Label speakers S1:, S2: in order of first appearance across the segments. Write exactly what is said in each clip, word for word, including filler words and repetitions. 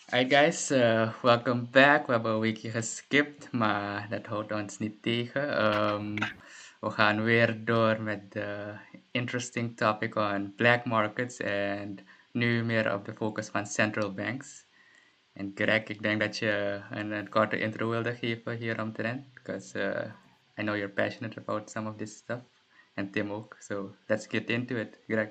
S1: Hi guys, uh, welcome back. We hebben een weekje geskipt, maar dat houdt ons niet tegen. Um, we gaan weer door met de interesting topic on black markets en nu meer op de focus van central banks. En Greg, ik denk dat je een, een korte intro wilde geven hieromtrent, because uh, I know you're passionate about some of this stuff. En Tim ook, so let's get into it. Greg.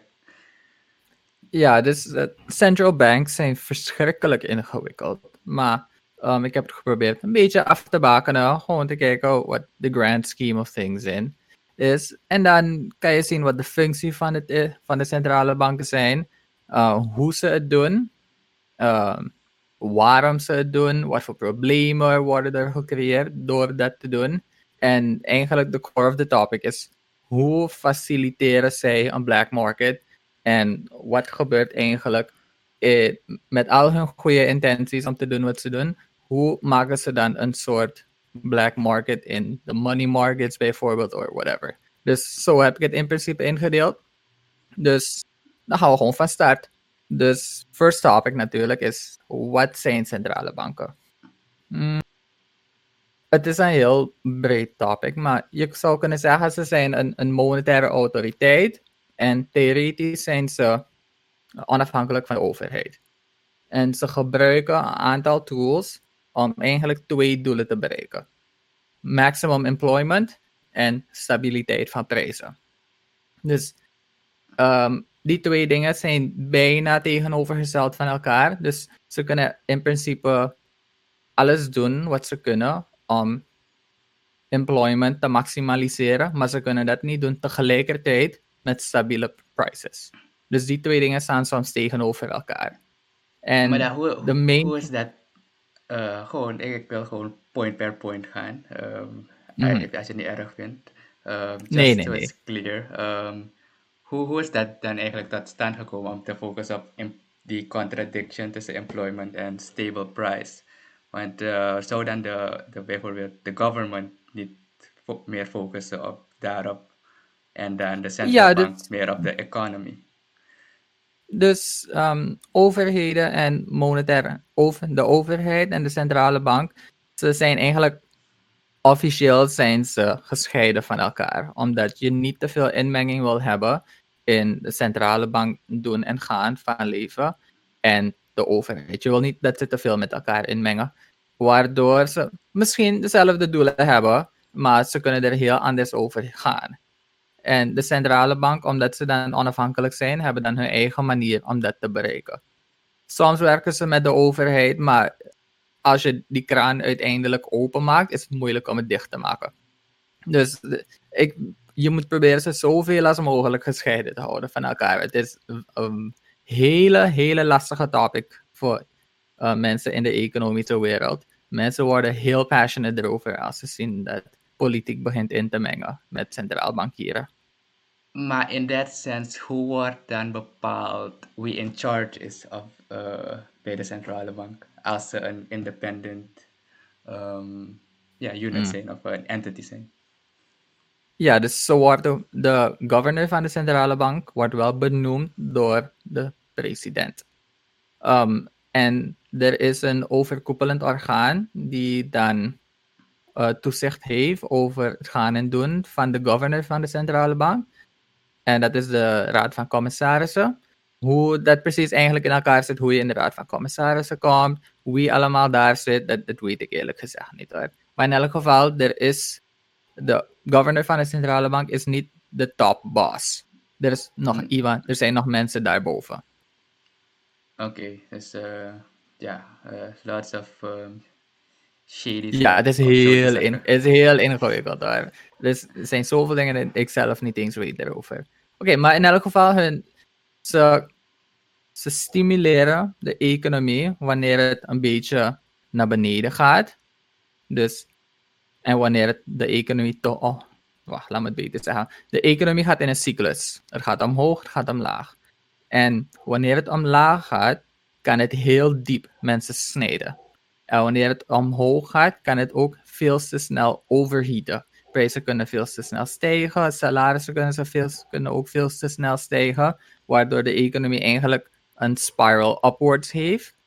S2: Ja, dus uh, central banks zijn verschrikkelijk ingewikkeld. Maar um, ik heb het geprobeerd een beetje af te bakenen. Gewoon te kijken wat de grand scheme of things in is. En dan kan je zien wat de functie van, het, i- van de centrale banken zijn. Uh, hoe ze het doen. Um, waarom ze het doen. Wat voor problemen worden er gecreëerd door dat te doen. En eigenlijk de core of the topic is hoe faciliteren zij een black market. En wat gebeurt eigenlijk eh, met al hun goede intenties om te doen wat ze doen? Hoe maken ze dan een soort black market in de money markets bijvoorbeeld, of whatever. Dus zo heb ik het in principe ingedeeld. Dus dan gaan we gewoon van start. Dus first topic natuurlijk is, wat zijn centrale banken? Hmm, het is een heel breed topic, maar je zou kunnen zeggen ze zijn een, een monetaire autoriteit en theoretisch zijn ze onafhankelijk van de overheid. En ze gebruiken een aantal tools om eigenlijk twee doelen te bereiken. Maximum employment en stabiliteit van prijzen. Dus um, die twee dingen zijn bijna tegenovergesteld van elkaar. Dus ze kunnen in principe alles doen wat ze kunnen om employment te maximaliseren, maar ze kunnen dat niet doen tegelijkertijd met stabiele prices. Dus die twee dingen staan soms tegenover elkaar.
S1: Maar dan,
S2: En
S1: hoe,
S2: de
S1: hoe,
S2: main...
S1: hoe is dat? Uh, gewoon, ik, ik wil gewoon point per point gaan. Um,
S2: Mm-hmm.
S1: als je het niet erg vindt. Um,
S2: Nee,
S1: just
S2: nee,
S1: so
S2: nee.
S1: it's clear. Um, hoe, hoe is dat dan eigenlijk tot stand gekomen om te focussen op im- die contradiction tussen employment en stable price? Want uh, zou dan de, de, bijvoorbeeld de government niet fo- meer focussen op daarop en dan de central
S2: Ja,
S1: bank
S2: dus,
S1: meer op de economy?
S2: dus um, overheden en monetaire, over, de overheid en de centrale bank, ze zijn eigenlijk officieel zijn ze gescheiden van elkaar, omdat je niet te veel inmenging wil hebben in de centrale bank doen en gaan van leven en de overheid. Je wil niet dat ze te veel met elkaar inmengen, waardoor ze misschien dezelfde doelen hebben, maar ze kunnen er heel anders over gaan. En de centrale bank, omdat ze dan onafhankelijk zijn, hebben dan hun eigen manier om dat te bereiken. Soms werken ze met de overheid, maar als je die kraan uiteindelijk openmaakt, is het moeilijk om het dicht te maken. Dus ik, je moet proberen ze zoveel als mogelijk gescheiden te houden van elkaar. Het is een hele, hele lastige topic voor uh, mensen in de economische wereld. Mensen worden heel passionate erover als ze zien dat politiek begint in te mengen met centraal bankieren.
S1: Maar in that sense, hoe wordt dan bepaald wie in charge is of, uh, bij de centrale bank als ze een independent um, ja, unit
S2: Mm.
S1: zijn of een entity zijn?
S2: Ja, dus zo wordt de, de governor van de centrale bank wordt wel benoemd door de president. Um, en er is een overkoepelend orgaan die dan uh, toezicht heeft over het gaan en doen van de governor van de centrale bank. En dat is de raad van commissarissen. Hoe dat precies eigenlijk in elkaar zit, hoe je in de raad van commissarissen komt, wie allemaal daar zit, dat, dat weet ik eerlijk gezegd niet hoor. Maar in elk geval, er is de governor van de centrale bank is niet de top boss. Er is nog
S1: Hmm.
S2: iemand, er zijn nog mensen daarboven.
S1: Oké, okay, dus uh, ja, uh, lots of um, shady
S2: Ja, het
S1: stuff,
S2: is
S1: of zo te
S2: heel, in,
S1: zeggen.
S2: het is heel ingewikkeld hoor. Dus er zijn zoveel dingen dat ik zelf niet eens weet erover. Oké, okay, maar in elk geval, hun, ze, ze stimuleren de economie wanneer het een beetje naar beneden gaat. Dus, en wanneer het, de economie toch... Oh, wacht, laat me het beter zeggen. De economie gaat in een cyclus. Het gaat omhoog, het gaat omlaag. En wanneer het omlaag gaat, kan het heel diep mensen snijden. En wanneer het omhoog gaat, kan het ook veel te snel overheaten. Prijzen kunnen veel te snel stijgen, salarissen kunnen, ze veel, kunnen ook veel te snel stijgen, waardoor de economie eigenlijk een spiral upwards heeft.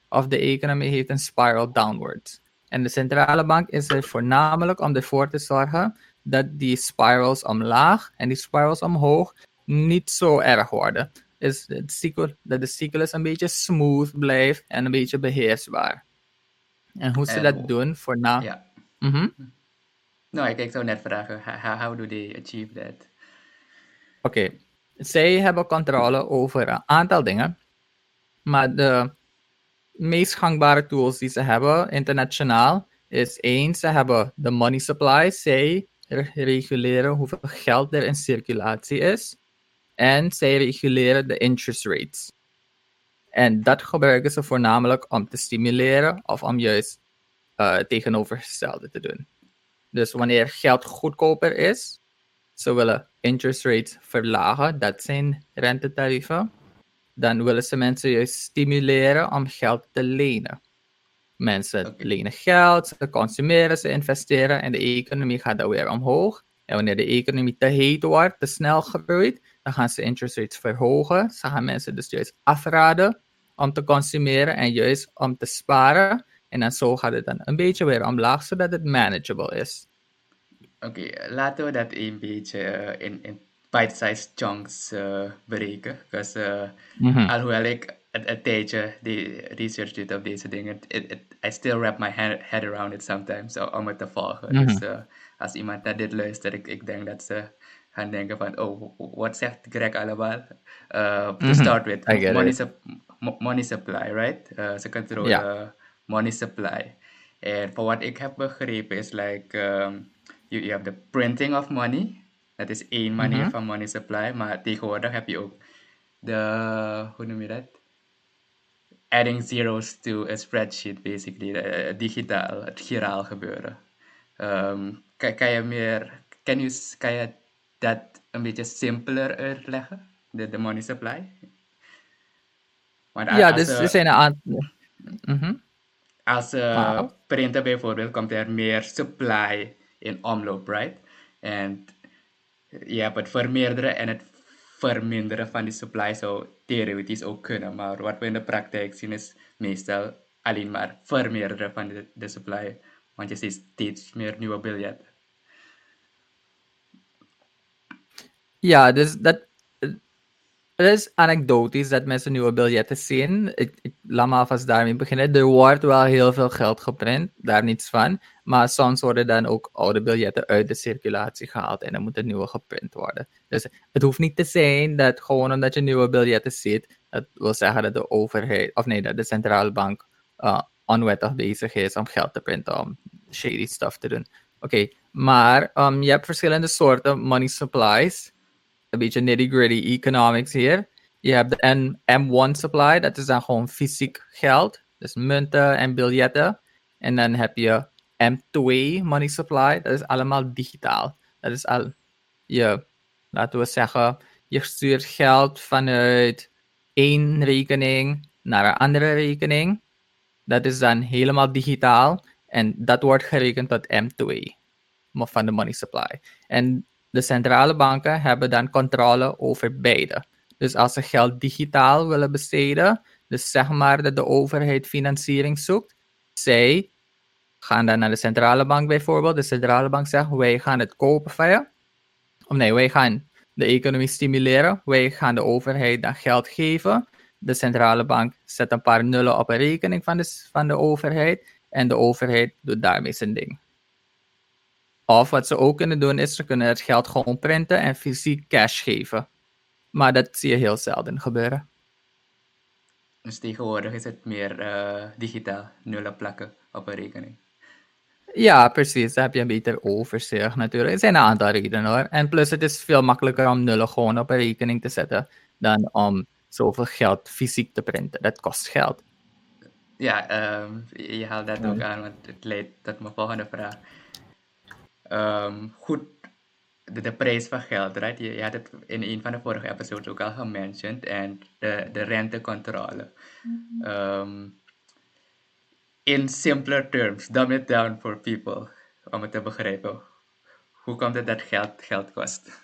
S2: of de economie heeft een spiral downwards. En de centrale bank is er voornamelijk om ervoor te zorgen dat die spirals omlaag en die spirals omhoog niet zo erg worden. Dus het cycle, dat de cyclus een beetje smooth blijft en een beetje beheersbaar. En hoe ze
S1: En
S2: dat
S1: hoe-
S2: doen, voorna...
S1: ja.
S2: Mhm.
S1: Nou, ik, ik zou net vragen, how, how do they achieve that?
S2: Oké, zij hebben controle over een aantal dingen, maar de meest gangbare tools die ze hebben internationaal is één, ze hebben de money supply, zij re- reguleren hoeveel geld er in circulatie is en zij reguleren de interest rates. En dat gebruiken ze voornamelijk om te stimuleren of om juist uh, het tegenovergestelde te doen. Dus wanneer geld goedkoper is, ze willen interest rates verlagen, dat zijn rentetarieven. Dan willen ze mensen juist stimuleren om geld te lenen. Mensen
S1: Oké.
S2: lenen geld, ze consumeren, ze investeren en de economie gaat dan weer omhoog. En wanneer de economie te heet wordt, te snel groeit, dan gaan ze interest rates verhogen. Ze gaan mensen dus juist afraden om te consumeren en juist om te sparen. En dan zo gaat het dan een beetje weer omlaag, zodat het manageable is.
S1: Oké, laten we dat een beetje eh, in, in bite-sized chunks eh, bereken. Dus, eh,
S2: Mhm.
S1: alhoewel ik een, een tijdje die research doe op deze dingen, it, it, I still wrap my head, head around it sometimes o- om het te volgen.
S2: Mhm.
S1: Dus eh, als iemand naar dit luistert, ik, ik denk dat ze gaan denken van, oh, wat zegt Greg allemaal? Uh, to
S2: Mhm.
S1: start with,
S2: I get
S1: money,
S2: it.
S1: sup- mo- money supply, right? Uh, ze controle
S2: Ja.
S1: money supply. En voor wat ik heb begrepen is like, um, you, you have the printing of money. Dat is één manier
S2: Mhm.
S1: van money supply. Maar tegenwoordig heb je ook de, hoe noem je dat? Adding zeros to a spreadsheet, basically. Uh, digitaal, het giraal gebeuren. Um, kan, kan je meer, kan je, kan je dat een beetje simpeler uitleggen? De, de money supply? Want a-
S2: Ja,
S1: als,
S2: dus er
S1: uh,
S2: zijn een aantal... Mhm.
S1: als uh,
S2: Wauw.
S1: printer bijvoorbeeld, komt er meer supply in omloop, right? En je hebt het vermeerderen en het verminderen van die supply zou theoretisch ook kunnen. Maar wat we in de praktijk zien is meestal alleen maar vermeerderen van de, de supply. Want je ziet steeds meer nieuwe biljetten.
S2: Ja, dus dat... Het is anekdotisch dat mensen nieuwe biljetten zien. Ik, ik, laat me alvast daarmee beginnen. Er wordt wel heel veel geld geprint, daar niets van. Maar soms worden dan ook oude biljetten uit de circulatie gehaald en dan moet er nieuwe geprint worden. Dus het hoeft niet te zijn dat gewoon omdat je nieuwe biljetten ziet, dat wil zeggen dat de overheid, of nee, dat de centrale bank uh, onwettig bezig is om geld te printen, om shady stuff te doen. Oké, okay, maar um, je hebt verschillende soorten money supplies. Een beetje nitty-gritty economics hier. Je hebt de M one supply, dat is dan gewoon fysiek geld. Dus munten en biljetten. En dan heb je M two money supply, dat is allemaal digitaal. Dat is al, je, laten we zeggen, je stuurt geld vanuit één rekening naar een andere rekening. Dat is dan helemaal digitaal. En dat wordt gerekend tot M two van de money supply. En de centrale banken hebben dan controle over beide. Dus als ze geld digitaal willen besteden, dus zeg maar dat de overheid financiering zoekt, zij gaan dan naar de centrale bank bijvoorbeeld. De centrale bank zegt, wij gaan het kopen van je. Of nee, wij gaan de economie stimuleren. Wij gaan de overheid dan geld geven. De centrale bank zet een paar nullen op een rekening van de, van de overheid. En de overheid doet daarmee zijn ding. Of wat ze ook kunnen doen is, ze kunnen het geld gewoon printen en fysiek cash geven. Maar dat zie je heel zelden gebeuren.
S1: Dus tegenwoordig is het meer uh, digitaal, nullen plakken op een rekening.
S2: Ja, precies. Dan heb je een beter overzicht natuurlijk. Er zijn een aantal redenen hoor. En plus het is veel makkelijker om nullen gewoon op een rekening te zetten dan om zoveel geld fysiek te printen. Dat kost geld.
S1: Ja, um, je haalt dat ook aan, want het leidt tot mijn volgende vraag. Um, goed, de, de prijs van geld, right? Je, je had het in een van de vorige episodes ook al gementiond. En de, de rentecontrole. Um, in simpler terms, dumb it down for people, om het te begrijpen. Hoe komt het dat geld geld kost?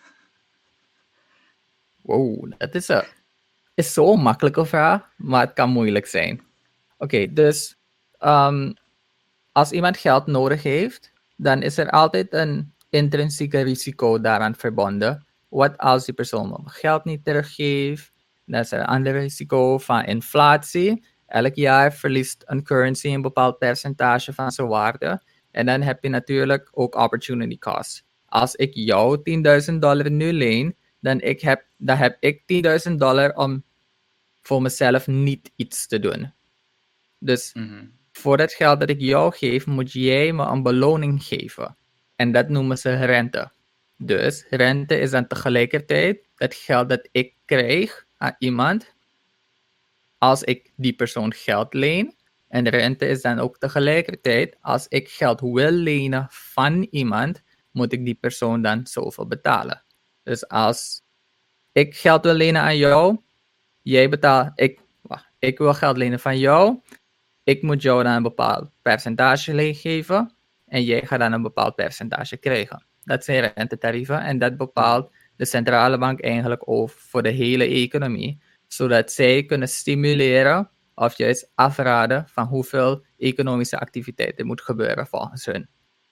S2: Wow, dat is, een, is zo'n makkelijke vraag, maar het kan moeilijk zijn. Oké, dus um, als iemand geld nodig heeft, dan is er altijd een intrinsieke risico daaraan verbonden. Wat als die persoon het geld niet teruggeeft? Dan is er een ander risico van inflatie. Elk jaar verliest een currency een bepaald percentage van zijn waarde. En dan heb je natuurlijk ook opportunity cost. Als ik jou tienduizend dollar nu leen, dan, ik heb, dan heb ik tienduizend dollar om voor mezelf niet iets te doen. Dus
S1: Mhm.
S2: voor het geld dat ik jou geef, moet jij me een beloning geven. En dat noemen ze rente. Dus rente is dan tegelijkertijd het geld dat ik krijg aan iemand als ik die persoon geld leen. En rente is dan ook tegelijkertijd als ik geld wil lenen van iemand, moet ik die persoon dan zoveel betalen. Dus als ik geld wil lenen aan jou, jij betaalt, ik, wacht, ik wil geld lenen van jou, ik moet jou dan een bepaald percentage geven en jij gaat dan een bepaald percentage krijgen. Dat zijn rentetarieven en dat bepaalt de centrale bank eigenlijk over voor de hele economie, zodat zij kunnen stimuleren of juist afraden van hoeveel economische activiteit er moet gebeuren volgens hun.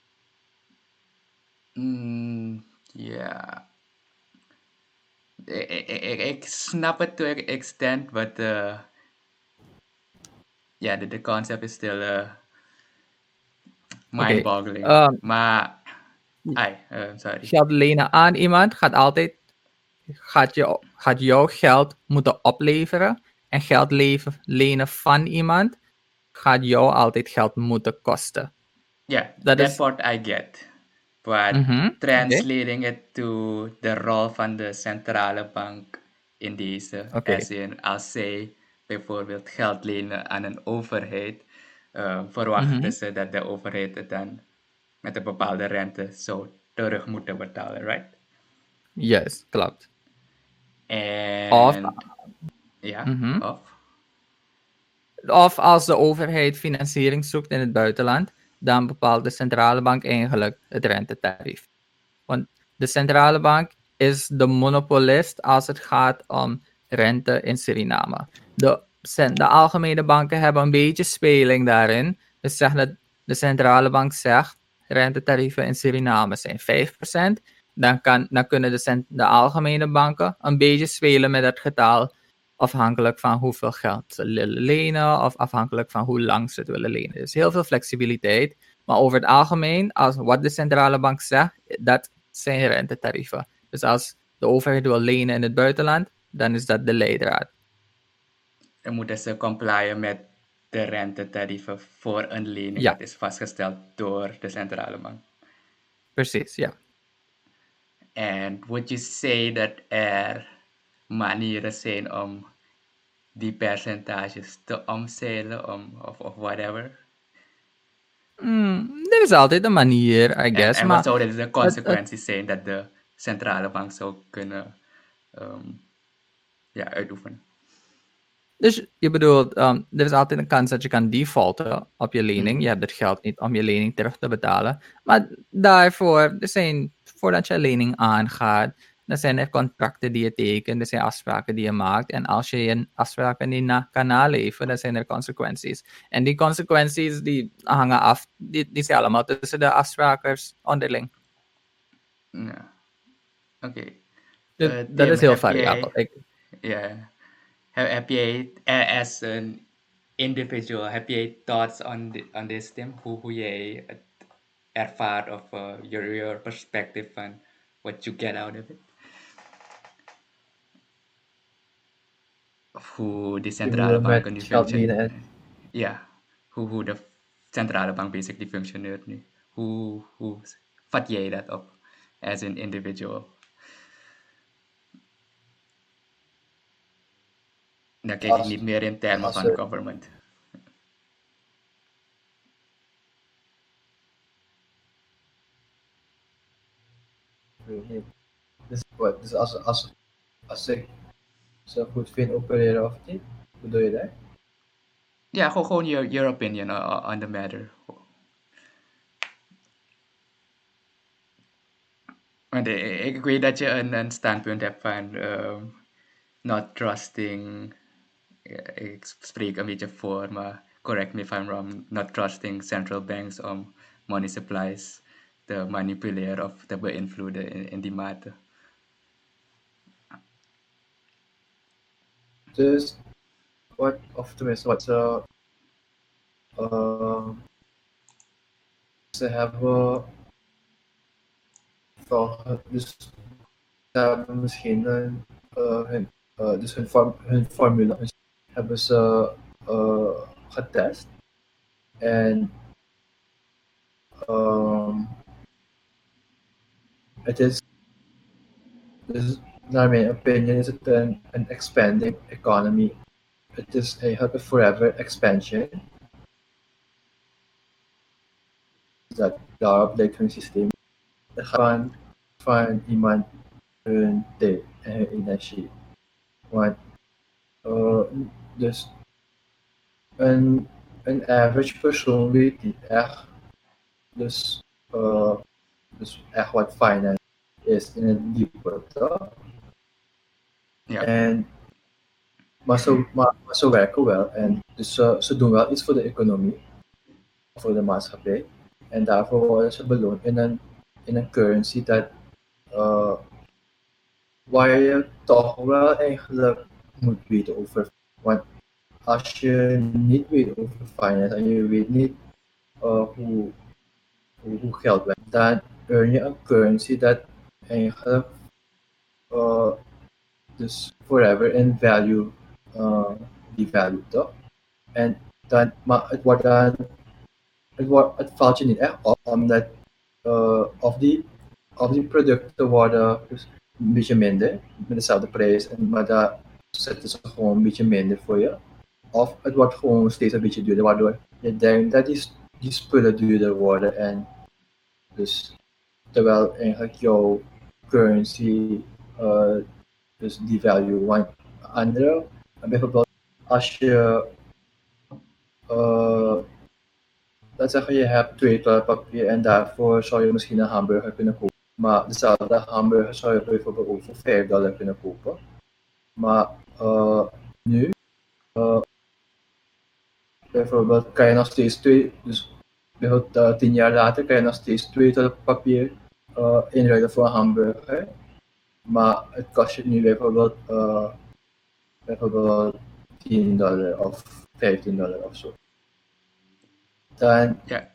S1: Mm, ja. Ik, ik, ik, ik snap het to an extent, but uh, yeah, the, the concept is still uh,
S2: Oké,
S1: mind-boggling.
S2: um,
S1: Maar, ai, uh, sorry.
S2: geld lenen aan iemand gaat altijd gaat, je, gaat jouw geld moeten opleveren en geld leven, lenen van iemand gaat jou altijd geld moeten kosten.
S1: Yeah,
S2: Dat
S1: that
S2: is...
S1: part I get. But
S2: Mhm, oké.
S1: translating it to the rol van de centrale bank in deze,
S2: Oké.
S1: as in als zij bijvoorbeeld geld lenen aan een overheid, uh, verwachten
S2: Mhm.
S1: ze dat de overheid het dan met een bepaalde rente zou terug moeten betalen, right?
S2: Yes, klopt. Of,
S1: En ja,
S2: mhm.
S1: of?
S2: Of als de overheid financiering zoekt in het buitenland, dan bepaalt de centrale bank eigenlijk het rentetarief. Want de centrale bank is de monopolist als het gaat om rente in Suriname. De, de algemene banken hebben een beetje speling daarin. Dus zeg dat de centrale bank zegt, rentetarieven in Suriname zijn vijf procent. Dan, kan, dan kunnen de, de algemene banken een beetje spelen met dat getal, afhankelijk van hoeveel geld ze willen lenen of afhankelijk van hoe lang ze het willen lenen. Dus heel veel flexibiliteit. Maar over het algemeen, als wat de centrale bank zegt, dat zijn rentetarieven. Dus als de overheid wil lenen in het buitenland, dan is dat de leidraad.
S1: Dan moeten ze complyen met de rentetarieven voor een lening
S2: Ja,
S1: dat is vastgesteld door de centrale bank.
S2: precies, ja.
S1: And would you say dat er manieren zijn om die percentages te omzeilen om, of, of whatever?
S2: Mm, er is altijd een manier, I
S1: En,
S2: guess.
S1: en wat
S2: Maar
S1: zouden de
S2: het, het,
S1: consequenties zijn dat de centrale bank zou kunnen um, ja, uitoefenen?
S2: dus je bedoelt, um, er is altijd een kans dat je kan defaulten op je lening.
S1: Mhm.
S2: Je hebt het geld niet om je lening terug te betalen. Maar daarvoor, er zijn, voordat je een lening aangaat, dan zijn er contracten die je tekent, er zijn afspraken die je maakt. En als je je afspraken niet na, kan naleven, dan zijn er consequenties. En die consequenties die hangen af, die, die zijn allemaal tussen de afsprakers onderling.
S1: Ja, oké.
S2: Dus
S1: Uh,
S2: dat
S1: Tim,
S2: is heel
S1: heb
S2: variabel.
S1: jij,
S2: Ik,
S1: ja, heb, heb jij, a- as an individual, heb jij thoughts on, the, on this, Tim? Hoe, hoe jij het ervaart of uh, your, your perspective van what you get out of it? Of hoe die
S3: Je
S1: centrale
S3: bedoelt
S1: bank
S3: met
S1: nu
S3: geld lenen
S1: functioneert.
S3: en
S1: Ja, hoe, hoe de centrale bank basically functioneert nu. Hoe, hoe vat jij dat op as an individual? Dan kijk ik
S3: als,
S1: niet meer in termen
S3: als
S1: van
S3: er,
S1: government.
S3: dus, wat, dus als, als, als ik zo goed vind opereren of niet, bedoel je dat?
S1: Ja, gewoon, gewoon your, your opinion on, on the matter. Want ik, ik weet dat je een, een standpunt hebt van um, not trusting. Ik spreek een beetje voor, maar correct me if I'm wrong, not trusting central banks om money supplies te manipuleren of te beïnvloeden in, in die mate.
S3: Dus wat, of tenminste wat ze, uh, ze hebben, voor, dus ze hebben misschien een, uh, hun, uh, dus hun, form, hun formule hebben ze uh, getest. En um, het is, dus naar mijn opinion is het een, een expanding economy. Het is eigenlijk een forever expansion. Dat daarop lijkt hun systeem. Het gaat van, van iemand hun tijd en hun energie. Want uh, dus een, een average persoon weet niet echt, dus, uh, dus echt wat finance is in het diepe.
S1: Ja.
S3: En, maar, ze, maar, maar ze werken wel en dus uh, ze doen wel iets voor de economie, voor de maatschappij. En daarvoor worden ze beloond in een, in een currency dat uh, waar je toch wel eigenlijk moet weten over. Want als je niet weet over finance en je weet niet uh, hoe, hoe, hoe geld werkt, dan earn je een currency dat eigenlijk uh, dus forever in value uh, devalued, toch? En dan, maar het wordt dan, het, wordt, het valt je niet echt op, omdat uh, of, die, of die producten worden dus een beetje minder, met dezelfde prijs, en, maar daar zetten ze gewoon een beetje minder voor je. Of het wordt gewoon steeds een beetje duurder, waardoor je denkt dat die, die spullen duurder worden. En dus, terwijl eigenlijk jouw currency uh, dus devalue. Want andere, bijvoorbeeld als je, uh, laat zeggen je hebt twee toiletpapier en daarvoor zou je misschien een hamburger kunnen kopen. Maar dezelfde hamburger zou je bijvoorbeeld ook voor vijf dollar kunnen kopen. Maar uh, nu, uh, bijvoorbeeld kan je nog steeds twee, dus bijvoorbeeld uh, tien jaar later kan je nog steeds twee toiletpapier uh, inruilen voor een hamburger. Maar het kost je nu bijvoorbeeld, uh, bijvoorbeeld tien dollar of vijftien dollar of zo. Dan,
S1: Ja.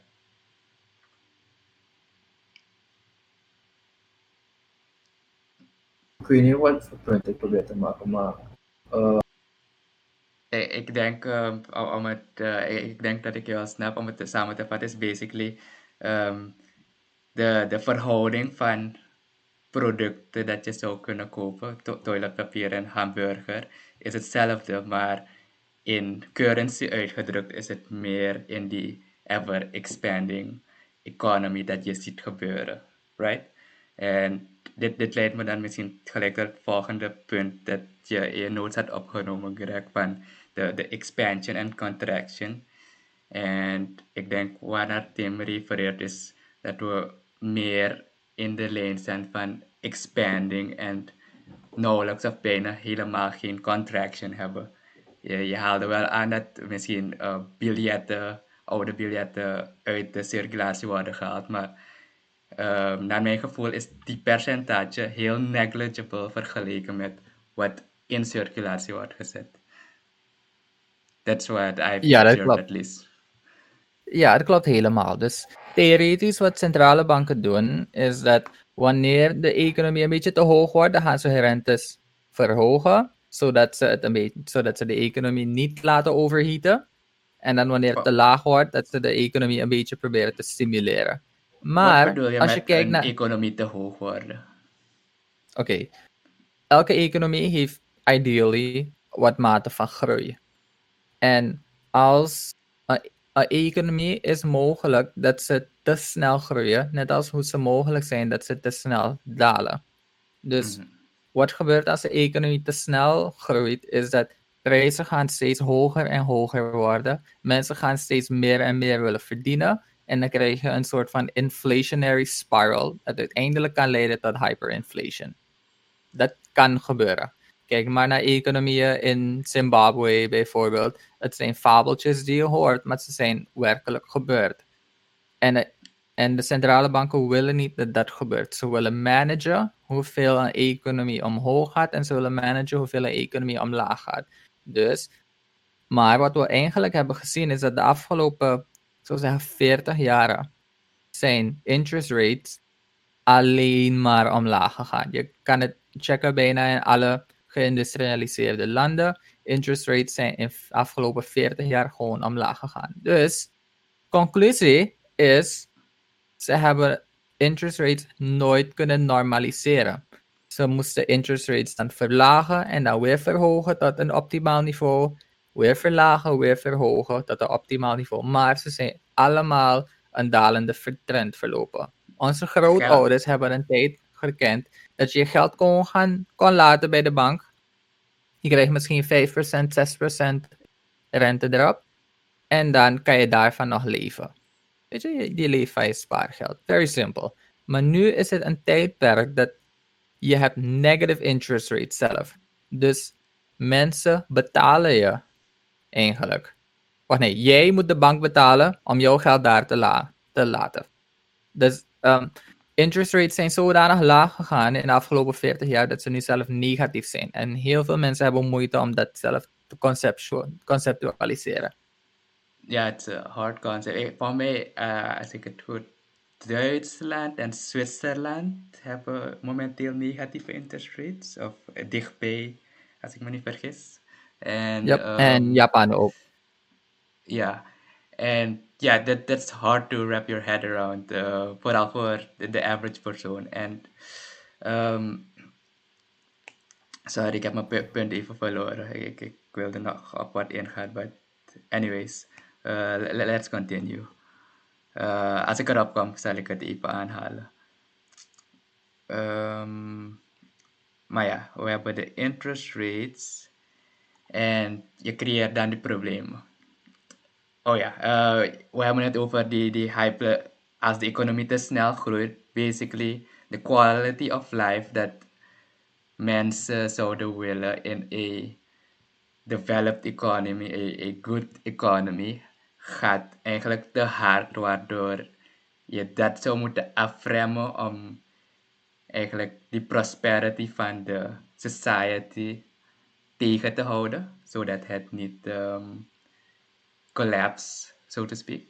S3: ik weet niet wat voor punt ik probeer te maken, maar uh,
S1: Ik, ik denk, um, om om het, uh, ik denk dat ik je wel snap, om het te samen te vatten, is basically um, de, de verhouding van producten dat je zou kunnen kopen, to toiletpapier en hamburger, is hetzelfde, maar in currency uitgedrukt is het meer in die ever expanding economy dat je ziet gebeuren, right? En dit, dit leidt me dan misschien gelijk tot het volgende punt dat je in je notes had opgenomen, Greg, van de, de expansion en contraction. En ik denk waarnaar Tim refereert is dat we meer in de lijn zijn van expanding en nauwelijks of bijna helemaal geen contraction hebben. Je, je haalde wel aan dat misschien uh, biljetten, oude biljetten uit de circulatie worden gehaald, maar um, naar mijn gevoel is die percentage heel negligible vergeleken met wat in circulatie wordt gezet. That's what I've
S2: Ja, dat
S1: observed
S2: klopt.
S1: at least.
S2: Ja, dat klopt helemaal. Dus theoretisch wat centrale banken doen, is dat wanneer de economie een beetje te hoog wordt, dan gaan ze hun rentes verhogen, zodat ze, het een beetje, zodat ze de economie niet laten overheaten. En dan wanneer het te laag wordt, dat ze de economie een beetje proberen te stimuleren.
S1: Wat
S2: Maar
S1: bedoel je
S2: als je
S1: met
S2: kijkt
S1: een
S2: naar...
S1: economie te hoog worden?
S2: Oké, elke economie heeft ideally wat mate van groei. En als een, een economie is mogelijk dat ze te snel groeien, net als hoe ze mogelijk zijn dat ze te snel dalen. Dus
S1: Mhm.
S2: wat gebeurt als de economie te snel groeit, is dat prijzen gaan steeds hoger en hoger worden. Mensen gaan steeds meer en meer willen verdienen. En dan krijg je een soort van inflationary spiral, dat uiteindelijk kan leiden tot hyperinflation. Dat kan gebeuren. Kijk maar naar economieën in Zimbabwe bijvoorbeeld. Het zijn fabeltjes die je hoort, maar ze zijn werkelijk gebeurd. En, en de centrale banken willen niet dat dat gebeurt. Ze willen managen hoeveel een economie omhoog gaat en ze willen managen hoeveel een economie omlaag gaat. Dus, maar wat we eigenlijk hebben gezien is dat de afgelopen, zo zeggen, veertig jaren zijn interest rates alleen maar omlaag gegaan. Je kan het checken bijna in alle geïndustrialiseerde landen. Interest rates zijn in de afgelopen veertig jaar gewoon omlaag gegaan. Dus, conclusie is, ze hebben interest rates nooit kunnen normaliseren. Ze moesten interest rates dan verlagen en dan weer verhogen tot een optimaal niveau. Weer verlagen, weer verhogen tot een optimaal niveau. Maar ze zijn allemaal een dalende trend verlopen. Onze grootouders ja. hebben een tijd gekend dat je je geld kon, gaan, kon laten bij de bank. Je krijgt misschien vijf procent, zes procent rente erop. En dan kan je daarvan nog leven. Weet je, je leeft van je spaargeld. Very simple. Maar nu is het een tijdperk dat je hebt negative interest rate zelf. Dus mensen betalen je eigenlijk. Wacht nee, jij moet de bank betalen om jouw geld daar te, la- te laten. Dus um, interest rates zijn zodanig laag gegaan in de afgelopen veertig jaar dat ze nu zelf negatief zijn. En heel veel mensen hebben moeite om dat zelf te conceptu- conceptualiseren.
S1: Ja, het is een hard concept. Voor mij, uh, als ik het goed, Duitsland en Zwitserland hebben momenteel negatieve interest rates. Of dichtbij, als ik me niet vergis. En,
S2: yep.
S1: um,
S2: en Japan ook.
S1: Ja, en ja, that, that's hard to wrap your head around. Uh, vooral voor de, de average persoon. En, um, sorry, ik heb mijn punt even verloren. Ik, ik wilde nog op wat ingaan, but anyways. Uh, let's continue. Uh, als ik erop kom, zal ik het even aanhalen. Um, maar ja, we hebben de interest rates en je creëert dan de problemen. Oh ja, uh, we hebben het over die, die hype. Als de economie te snel groeit, basically the quality of life dat mensen zouden willen in a developed economy, a, a good economy, gaat eigenlijk te hard, waardoor je dat zou moeten afremmen om eigenlijk die prosperity van de society tegen te houden, zodat het niet um, collapse, so to speak.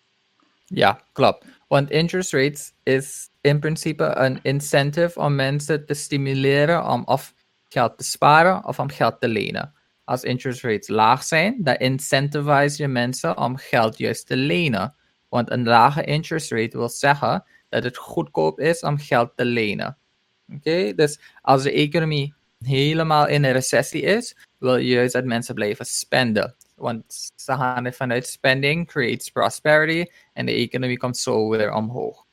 S2: Ja, klopt. Want interest rates is in principe een incentive om mensen te stimuleren om of geld te sparen of om geld te lenen. Als interest rates laag zijn, dan incentivize je mensen om geld juist te lenen. Want een lage interest rate wil zeggen dat het goedkoop is om geld te lenen. Oké, okay? Dus als de economie helemaal in een recessie is, wil je juist dat mensen blijven spenden. Want ze gaan er vanuit spending creates prosperity en de economie komt zo weer omhoog.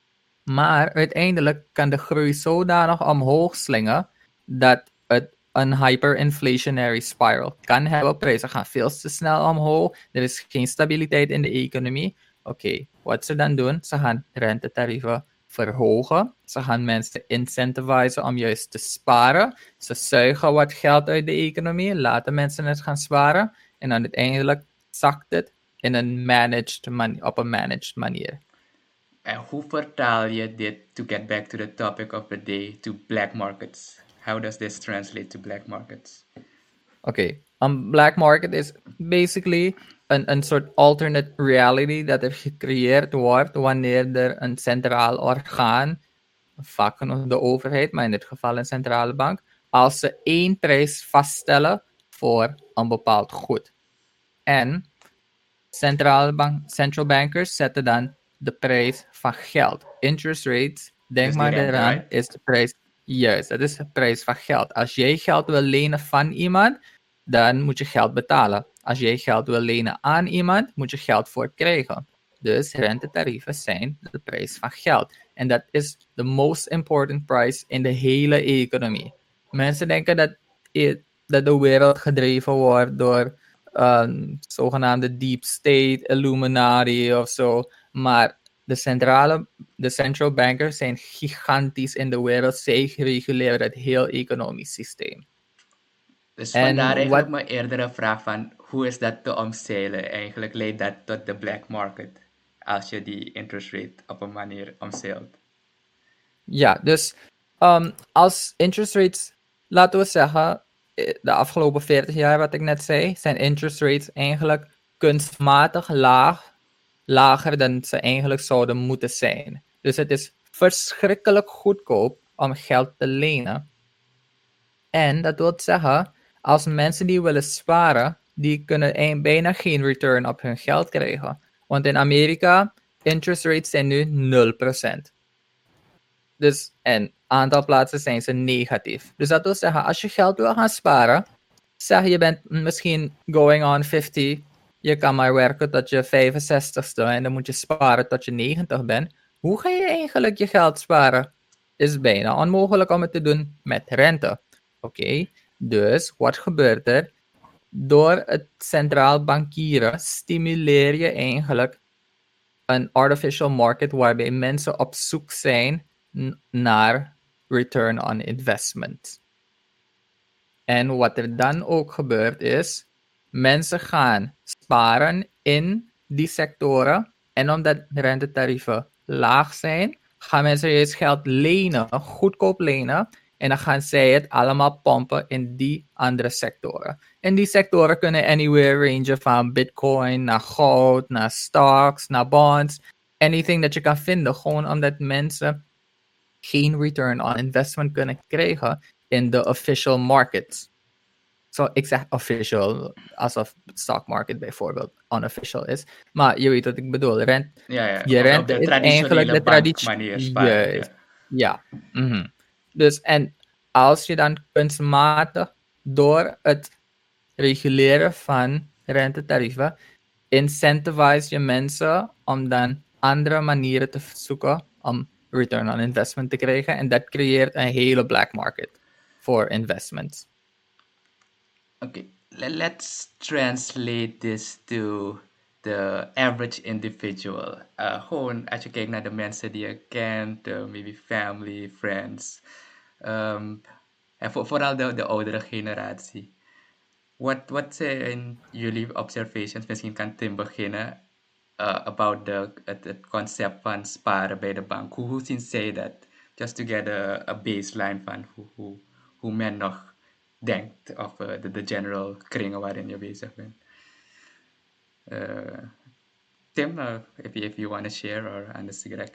S2: Maar uiteindelijk kan de groei zodanig omhoog slingen dat het een hyperinflationary spiral kan hebben. Prijzen gaan veel te snel omhoog. Er is geen stabiliteit in de economie. Oké, okay, wat ze dan doen? Ze gaan rentetarieven verhogen. Ze gaan mensen incentivizen om juist te sparen. Ze zuigen wat geld uit de economie, laten mensen het gaan sparen. En dan uiteindelijk zakt het in een managed man- op een managed manier.
S1: En hoe vertaal je dit, to get back to the topic of the day, to black markets? How does this translate to black markets?
S2: Oké, okay. Een black market is basically een, een soort alternate reality dat er gecreëerd wordt wanneer er een centraal orgaan, vaak genoemd de overheid, maar in dit geval een centrale bank, als ze één prijs vaststellen voor een bepaald goed. En centrale bank, central bankers zetten dan de prijs van geld. Interest rates, denk
S1: Dus
S2: maar
S1: rente,
S2: eraan,
S1: right?
S2: is de prijs. Juist, dat is de prijs van geld. Als jij geld wil lenen van iemand, dan moet je geld betalen. Als jij geld wil lenen aan iemand, moet je geld voor krijgen. Dus rentetarieven zijn de prijs van geld. En dat is the most important price in de hele economie. Mensen denken dat, it, dat de wereld gedreven wordt door um, zogenaamde deep state, Illuminati of zo. Maar de centrale, de central bankers zijn gigantisch in de wereld. Zij reguleren het heel economisch systeem.
S1: Dus
S2: En
S1: vandaar eigenlijk
S2: wat,
S1: mijn eerdere vraag van hoe is dat te omzeilen? Eigenlijk leidt dat tot de black market als je die interest rate op een manier omzeilt.
S2: ja, dus um, als interest rates, laten we zeggen, eh, de afgelopen veertig jaar, wat ik net zei, zijn interest rates eigenlijk kunstmatig laag, lager dan ze eigenlijk zouden moeten zijn. Dus het is verschrikkelijk goedkoop om geld te lenen. En dat wil zeggen, als mensen die willen sparen, die kunnen een, bijna geen return op hun geld krijgen. Want in Amerika, interest rates zijn nu nul procent. Dus een aantal plaatsen zijn ze negatief. Dus dat wil zeggen, als je geld wil gaan sparen, zeg je bent misschien going on vijftig, je kan maar werken tot je vijfenzestigste en dan moet je sparen tot je negentig bent. Hoe ga je eigenlijk je geld sparen? Is bijna onmogelijk om het te doen met rente. Oké, okay? Dus wat gebeurt er? Door het centraal bankieren stimuleer je eigenlijk een artificial market waarbij mensen op zoek zijn naar return on investment. En wat er dan ook gebeurt is, mensen gaan sparen in die sectoren en omdat rentetarieven laag zijn, gaan mensen juist geld lenen, goedkoop lenen en dan gaan zij het allemaal pompen in die andere sectoren. En die sectoren kunnen anywhere rangen van bitcoin naar goud, naar stocks, naar bonds, anything dat je kan vinden, gewoon omdat mensen geen return on investment kunnen krijgen in de official markets. Zo, ik zeg official, alsof stock market bijvoorbeeld unofficial is. Maar je weet wat ik bedoel. Rent,
S1: Ja, ja.
S2: je
S1: Op,
S2: rent
S1: op de
S2: is eigenlijk
S1: traditionele
S2: de traditie.
S1: bankmanier sparen.
S2: Juist.
S1: Ja.
S2: Ja. Mhm. Dus en als je dan kunstmatig door het reguleren van rentetarieven incentivize je mensen om dan andere manieren te zoeken om return on investment te krijgen. En dat creëert een hele black market voor investments.
S1: Okay, le- let's translate this to the average individual. Uh, gewoon als je kijkt naar de mensen die je kent, uh, maybe family, friends. Um, en voor, vooral de, de oudere generatie. Wat, wat zijn jullie observations? Misschien kan Tim beginnen. Uh, about the, het, het concept van sparen bij de bank. Hoe, hoe zien zij dat? Just to get a, a baseline van hoe, hoe, hoe men nog denkt of uh, de, de general kringen waarin je bezig bent. Uh, Tim, uh, if, you, if you want to share or anders direct.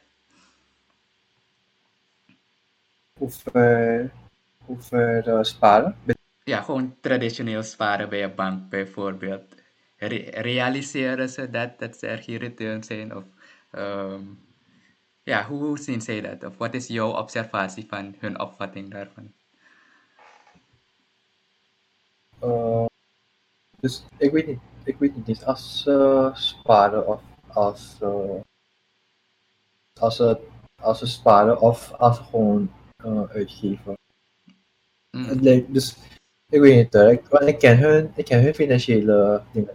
S3: Over, over uh, sparen.
S1: Ja, gewoon traditioneel sparen bij een bank bijvoorbeeld. Re- realiseren ze dat, dat ze er geen return zijn? Of um, ja, hoe, hoe zien zij dat? Of wat is jouw observatie van hun opvatting daarvan?
S3: Uh, dus ik weet niet, ik weet niet als ze sparen of als, uh, als, ze, als ze sparen of als ze gewoon uh, uitgeven.
S1: Mm.
S3: Het lijkt, dus ik weet niet, hè. ik, ik, ken hun, ik ken hun financiële dingen.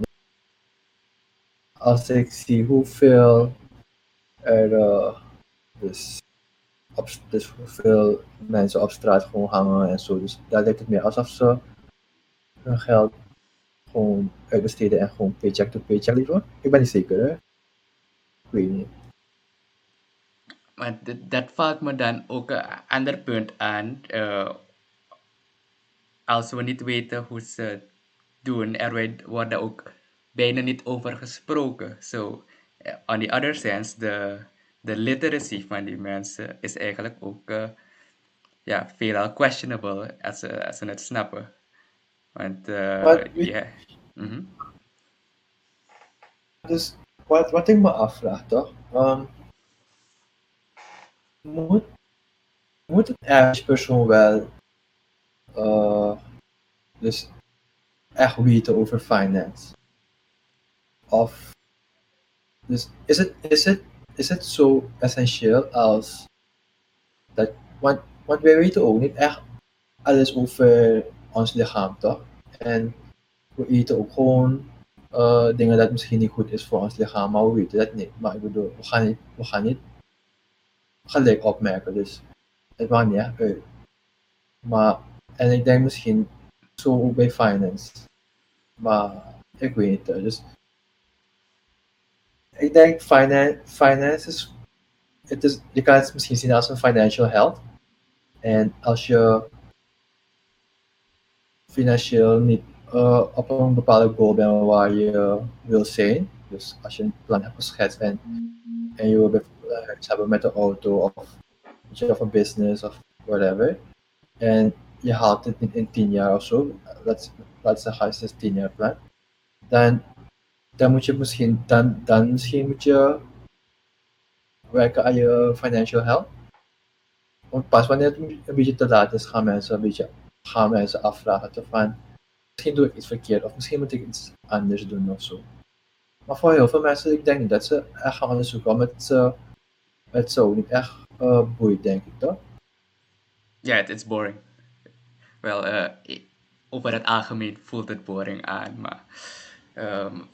S3: Als ik zie hoeveel er uh, dus, op, dus hoeveel mensen op straat gewoon hangen en zo, dus daar lijkt het meer alsof ze hun geld gewoon uitbesteden en gewoon paycheck to paycheck liever. Ik ben niet zeker, hè. Ik weet niet.
S1: Maar d- dat valt me dan ook een ander punt aan. Uh, als we niet weten hoe ze het doen, er werd- wordt ook bijna niet over gesproken. So, uh, on the other sense, de, de literacy van die mensen is eigenlijk ook uh, ja, veelal questionable als ze, als ze het snappen. Want uh,
S3: Maar weet-
S1: ja. Mhm.
S3: Dus wat, wat ik me afvraag, toch? Um, moet, moet het average persoon wel uh, dus echt weten over finance? Of dus is het, is het, is het zo essentieel als dat, want, want wij weten ook niet echt alles over ons lichaam, toch? En we eten ook gewoon uh, dingen dat misschien niet goed is voor ons lichaam, maar we weten dat niet. Maar ik bedoel, we gaan niet, we gaan niet gelijk opmerken, dus het maakt niet echt uit. Maar, en ik denk misschien zo ook bij finance. Maar ik weet niet. uh, Dus ik denk finance, finance is, het is, je kan het misschien zien als een financial health. En als je financieel niet uh, op een bepaalde goal bent waar je wil zijn, dus als je een plan hebt geschetst en, en je wil bijvoorbeeld iets hebben met een auto of, of een business of whatever, en je haalt het niet in tien jaar of zo, laten we zeggen het is tien jaar plan, dan, dan moet je misschien, dan, dan misschien moet je werken aan je financial health. Want pas wanneer het een beetje te laat is, gaan mensen een beetje gaan mensen afvragen te van misschien doe ik iets verkeerd of misschien moet ik iets anders doen of zo. Maar voor heel veel mensen, ik denk niet dat ze echt gaan onderzoeken, omdat het ze, het zo niet echt uh, boeit, denk ik toch?
S1: Ja, het is boring. Wel, uh, i- over het algemeen voelt het boring aan, maar um,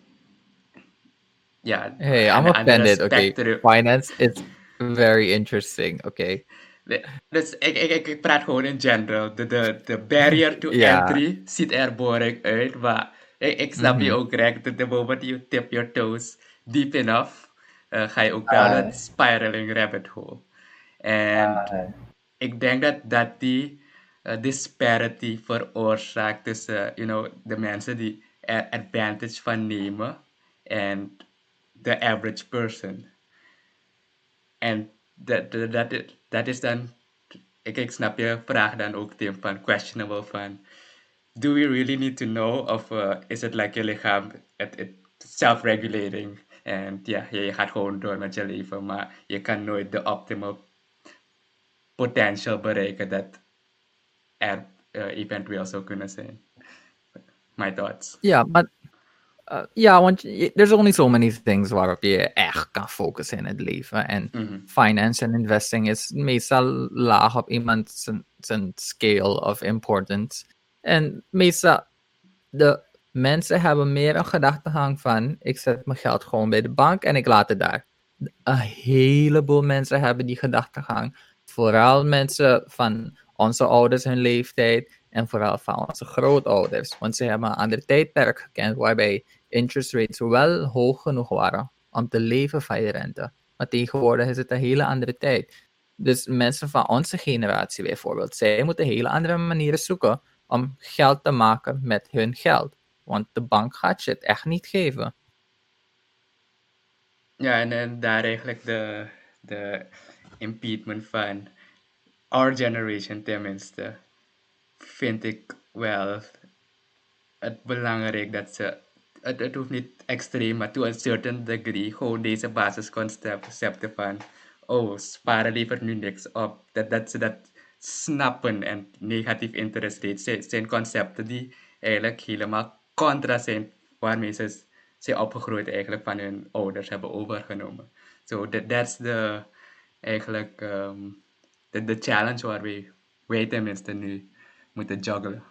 S1: ja, we
S2: Hey,
S1: gaan
S2: I'm
S1: de andere
S2: offended. Okay,
S1: spectrum.
S2: finance is very interesting. Okay,
S1: De- Dus ik, ik, ik, ik praat gewoon in general. De, de, de barrier to
S2: yeah.
S1: entry ziet er boring uit, maar ik, ik snap je
S2: Mhm.
S1: ook correct. The, the moment you tip your toes deep enough, uh, ga je ook down
S3: Ah,
S1: that spiraling rabbit hole. En
S3: ah,
S1: ik denk dat dat die uh, disparity veroorzaakt tussen, you know, de mensen die er advantage van nemen en de average person. En dat, dat, dat, is- dat is dan, ik, ik snap je vraag dan ook, Tim, van questionable van, do we really need to know of uh, is het like je lichaam het, het self-regulating en ja, je, je gaat gewoon door met je leven, maar je kan nooit de optimal potential bereiken dat er uh, eventueel zou kunnen zijn. My thoughts.
S2: Yeah, but uh, ja, want je- there's only so many things waarop je echt kan focussen in het leven. En
S1: Mhm.
S2: finance en investing is meestal laag op iemand zijn, zijn scale of importance. En meestal, de mensen hebben meer een gedachtegang van, ik zet mijn geld gewoon bij de bank en ik laat het daar. Een heleboel mensen hebben die gedachtegang. Vooral mensen van onze ouders hun leeftijd en vooral van onze grootouders. Want ze hebben een ander tijdperk gekend waarbij interest rates wel hoog genoeg waren om te leven van je rente. Maar tegenwoordig is het een hele andere tijd. Dus mensen van onze generatie bijvoorbeeld, zij moeten hele andere manieren zoeken om geld te maken met hun geld. Want de bank gaat je het echt niet geven.
S1: Ja, en, en daar eigenlijk de, de impediment van our generation tenminste, vind ik wel het belangrijk dat ze, het, het hoeft niet extreem, maar to a certain degree, gewoon deze basisconcepten van, oh, sparen levert nu niks op, dat, dat ze dat snappen en negatief interest rate zijn, zijn concepten die eigenlijk helemaal contra zijn waarmee ze zijn opgegroeid eigenlijk van hun ouders hebben overgenomen. So that, that's the, eigenlijk, um, the, the challenge waar we, wij tenminste nu moeten juggelen.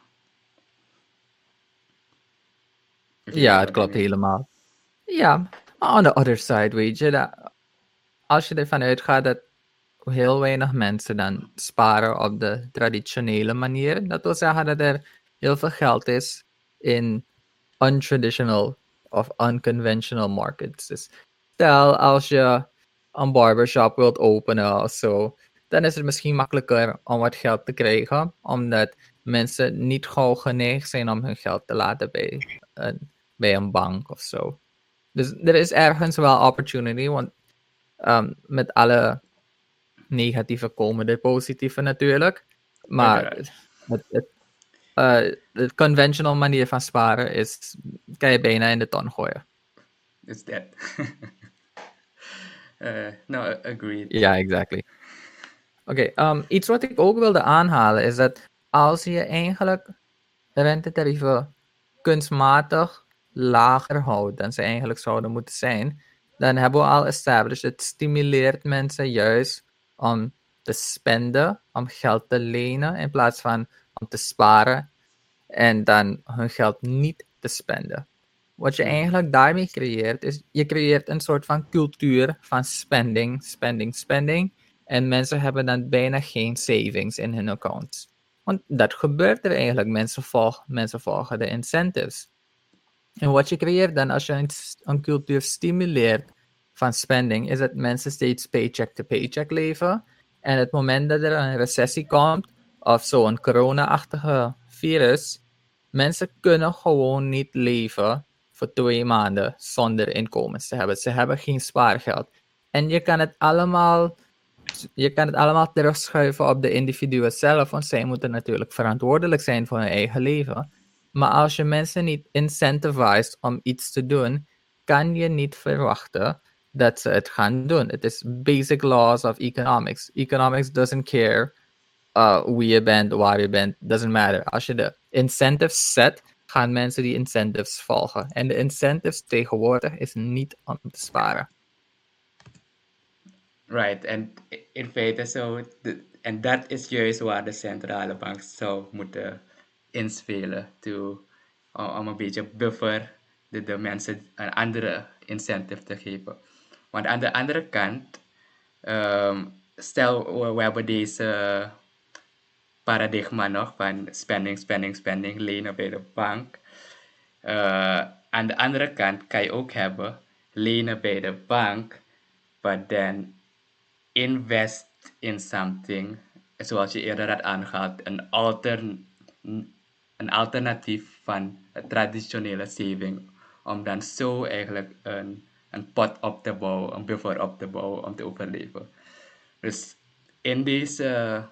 S1: If you
S2: Ja,
S1: get
S2: het
S1: what I
S2: klopt
S1: mean.
S2: helemaal. Ja, maar on the other side, weet je, dat, als je ervan uitgaat dat heel weinig mensen dan sparen op de traditionele manier, dat wil zeggen dat er heel veel geld is in untraditional of unconventional markets. Dus stel als je een barbershop wilt openen of zo, dan is het misschien makkelijker om wat geld te krijgen, omdat mensen niet gauw geneigd zijn om hun geld te laten bij een, bij een bank of zo. Dus er is ergens wel opportunity, want um, met alle negatieve komen er positieve natuurlijk. Maar
S1: Uiteraard.
S2: het, het, uh, de conventional manier van sparen is, kan je bijna in de ton gooien.
S1: It's dead. uh, no, agreed.
S2: Ja, exactly. Oké, okay, um, iets wat ik ook wilde aanhalen is dat als je eigenlijk rentetarieven kunstmatig lager houdt dan ze eigenlijk zouden moeten zijn, dan hebben we al established, het stimuleert mensen juist om te spenden, om geld te lenen in plaats van om te sparen en dan hun geld niet te spenden. Wat je eigenlijk daarmee creëert, is je creëert een soort van cultuur van spending, spending, spending. En mensen hebben dan bijna geen savings in hun accounts. Want dat gebeurt er eigenlijk. Mensen volgen, mensen volgen de incentives. En wat je creëert dan als je een, een cultuur stimuleert van spending, is dat mensen steeds paycheck to paycheck leven. En het moment dat er een recessie komt, of zo'n corona-achtige virus, mensen kunnen gewoon niet leven voor twee maanden zonder inkomens te hebben. Ze hebben geen spaargeld. En je kan het allemaal, je kan het allemaal terugschuiven op de individuen zelf, want zij moeten natuurlijk verantwoordelijk zijn voor hun eigen leven. Maar als je mensen niet incentivized om iets te doen, kan je niet verwachten dat ze het gaan doen. Het is basic laws of economics. Economics doesn't care uh, wie je bent, waar je bent, doesn't matter. Als je de incentives zet, gaan mensen die incentives volgen. En de incentives tegenwoordig is niet om te sparen.
S1: Right, en in feite zo, de, en dat is juist waar de centrale bank zou moeten inspelen to, om, om een beetje buffer de, de mensen een andere incentive te geven. Want aan de andere kant, um, stel we, we hebben deze paradigma nog van spending, spending, spending, lenen bij de bank. Uh, aan de andere kant kan je ook hebben lenen bij de bank, but then invest in something, zoals je eerder had aangehaald, een, alter, een alternatief van het traditionele saving, om dan zo eigenlijk een, een pot op te bouwen, een buffer op te bouwen om te overleven. Dus in deze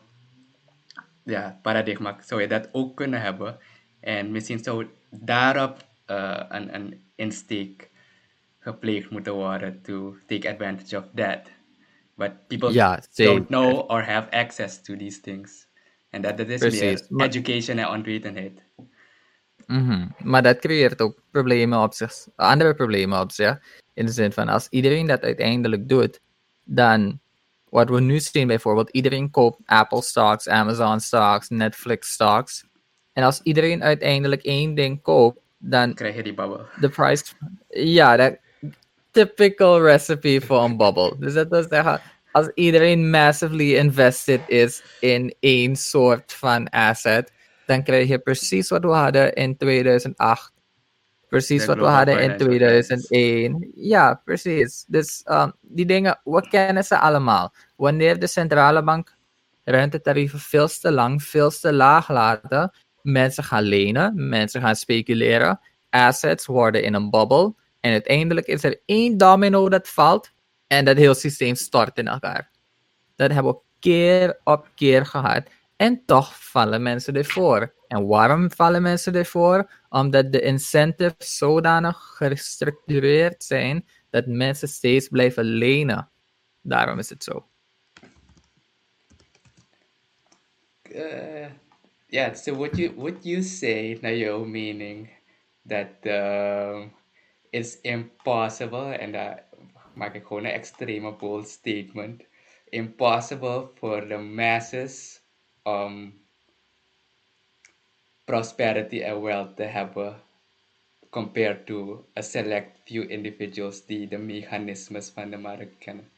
S1: ja, paradigma zou je dat ook kunnen hebben. En misschien zou daarop uh, een, een insteek gepleegd moeten worden to take advantage of that. But people
S2: Ja,
S1: don't
S2: zeker.
S1: know or have access to these things. En dat, dat is
S2: Precies.
S1: meer
S2: Maar-
S1: education en onwetendheid.
S2: Mhm. Maar dat creëert ook problemen op zich, andere problemen op zich. In de zin van, als iedereen dat uiteindelijk doet, dan, wat we nu zien bijvoorbeeld, iedereen koopt Apple stocks, Amazon stocks, Netflix stocks. En als iedereen uiteindelijk één ding koopt, dan
S1: Krijg je die bubble.
S2: de price, ja, dat typical recipe voor een bubble. Dus dat wil zeggen, als iedereen massively invested is in één soort van asset, dan krijg je precies wat we hadden in tweeduizend acht. Precies
S1: De
S2: wat we
S1: global
S2: hadden in
S1: financial
S2: tweeduizend één. Ja, precies. Dus um, die dingen, we kennen ze allemaal. Wanneer de centrale bank rentetarieven veel te lang, veel te laag laten, mensen gaan lenen, mensen gaan speculeren, assets worden in een bubbel, en uiteindelijk is er één domino dat valt, en dat hele systeem stort in elkaar. Dat hebben we keer op keer gehad. En toch vallen mensen ervoor. En waarom vallen mensen ervoor? Omdat de incentives zodanig gestructureerd zijn dat mensen steeds blijven lenen. Daarom is het zo.
S1: Uh, yeah, so would you would you say, naar jouw meaning, that um, it's impossible, en daar maak ik gewoon een extreme bold statement, impossible for the masses om prosperity en wealth te hebben compared to a select few individuals die de mechanismes van de markt kennen?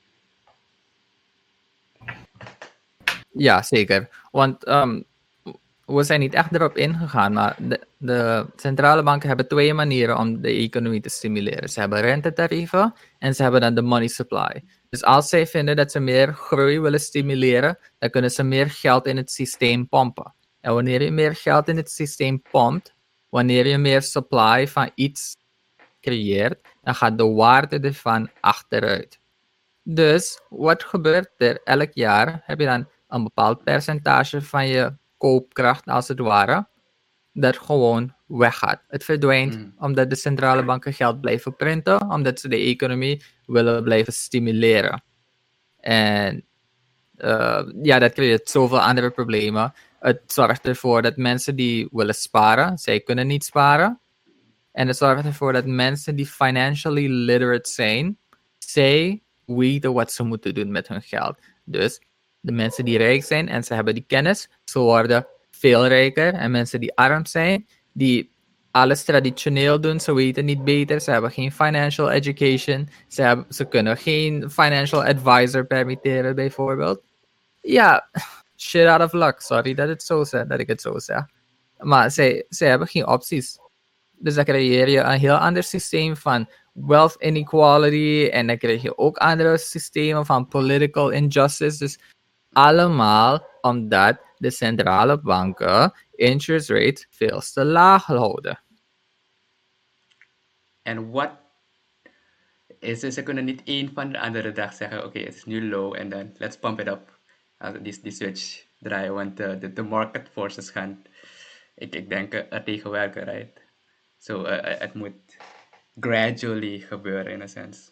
S2: Ja, zeker. Want um, we zijn niet echt erop ingegaan, maar de, de centrale banken hebben twee manieren om de economie te stimuleren. Ze hebben rentetarieven en ze hebben dan de money supply. Dus als zij vinden dat ze meer groei willen stimuleren, dan kunnen ze meer geld in het systeem pompen. En wanneer je meer geld in het systeem pompt, wanneer je meer supply van iets creëert, dan gaat de waarde ervan achteruit. Dus wat gebeurt er? Elk jaar heb je dan een bepaald percentage van je koopkracht, als het ware, dat gewoon weggaat. Het verdwijnt
S1: Mm.
S2: omdat de centrale banken geld blijven printen, omdat ze de economie willen blijven stimuleren. En uh, ja, dat creëert zoveel andere problemen. Het zorgt ervoor dat mensen die willen sparen, zij kunnen niet sparen. En het zorgt ervoor dat mensen die financially literate zijn, zij weten wat ze moeten doen met hun geld. Dus de mensen die rijk zijn en ze hebben die kennis, ze worden veel rijker. En mensen die arm zijn, die alles traditioneel doen, ze weten niet beter, ze hebben geen financial education, ze, hebben, ze kunnen geen financial advisor permitteren bijvoorbeeld. Ja, shit out of luck. Sorry dat het zo zeg, dat ik het zo zeg. Maar zij, zij hebben geen opties. Dus dan creëer je een heel ander systeem van wealth inequality. En dan krijg je ook andere systemen van political injustice. Dus allemaal omdat de centrale banken interest rate veel te laag houden.
S1: En wat is dus, ze kunnen niet één van de andere dag zeggen, oké, okay, het is nu low en dan let's pump it up. Uh, die, die switch draaien, want de, de, de market forces gaan, ik, ik denk, er tegen werken, right? So, uh, het moet gradually gebeuren, in a sense.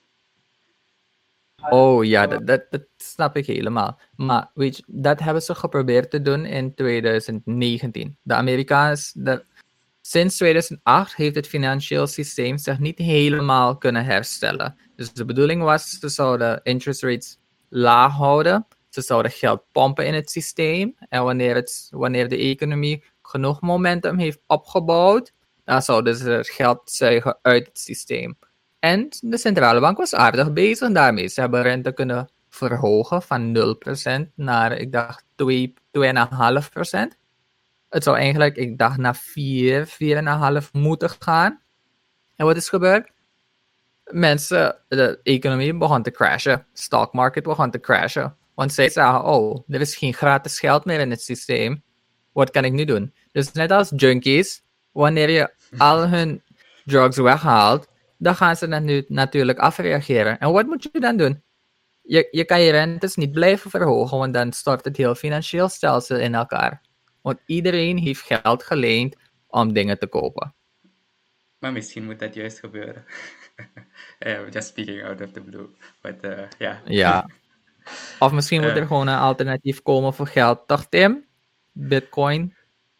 S2: Oh ja, dat, dat, dat snap ik helemaal. Maar weet je, dat hebben ze geprobeerd te doen in twintig negentien. De Amerikaans, de, sinds tweeduizend acht heeft het financieel systeem zich niet helemaal kunnen herstellen. Dus de bedoeling was, ze zouden interest rates laag houden. Ze zouden geld pompen in het systeem. En wanneer, het, wanneer de economie genoeg momentum heeft opgebouwd, dan zouden ze het geld zuigen uit het systeem. En de centrale bank was aardig bezig daarmee. Ze hebben rente kunnen verhogen van nul procent naar, ik dacht, twee komma vijf procent. Het zou eigenlijk, ik dacht, naar vier, vier komma vijf moeten gaan. En wat is gebeurd? Mensen, de economie begon te crashen. Stock market begon te crashen. Want zij zagen, oh, er is geen gratis geld meer in het systeem. Wat kan ik nu doen? Dus net als junkies, wanneer je al hun drugs weghaalt, dan gaan ze dat nu natuurlijk afreageren. En wat moet je dan doen? Je, je kan je rentes niet blijven verhogen, want dan stort het heel financieel stelsel in elkaar. Want iedereen heeft geld geleend om dingen te kopen.
S1: Maar misschien moet dat juist gebeuren. uh, just speaking out of the blue. But, uh, yeah.
S2: Ja. Of misschien moet
S1: Uh,
S2: er gewoon een alternatief komen voor geld. Toch, Tim? Bitcoin?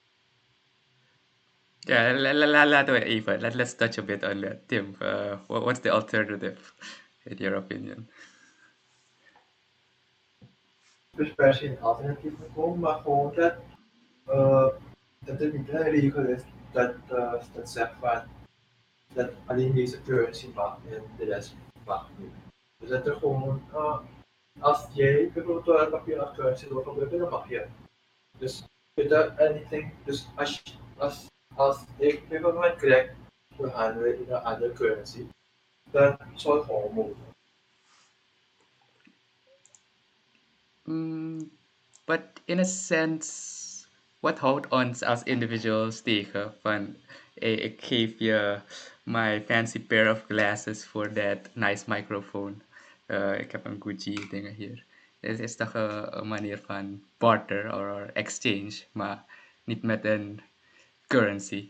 S1: Yeah, la- la- la- laten we even, let, let's touch a bit on that. Tim, uh, what, what's the alternative, in your opinion?
S3: Dus per se een alternatief gekomen, maar gewoon dat, uh, dat er niet een regel is dat, uh, dat zegt van dat alleen deze currency mag en de rest mag niet. Dus dat er gewoon, uh, als jij bijvoorbeeld toiletpapier als currency wil gebruiken, dan mag je. Dus without anything, dus als, als, als ik bijvoorbeeld mijn crack wil handelen in een andere currency, dan zou het gewoon mogen.
S1: Mm, but in a sense, wat houdt ons als individuals tegen van, hey, ik geef je my fancy pair of glasses for that nice microphone. Uh, ik heb een Gucci dingen hier. Het is toch een, een manier van barter or exchange, maar niet met een currency.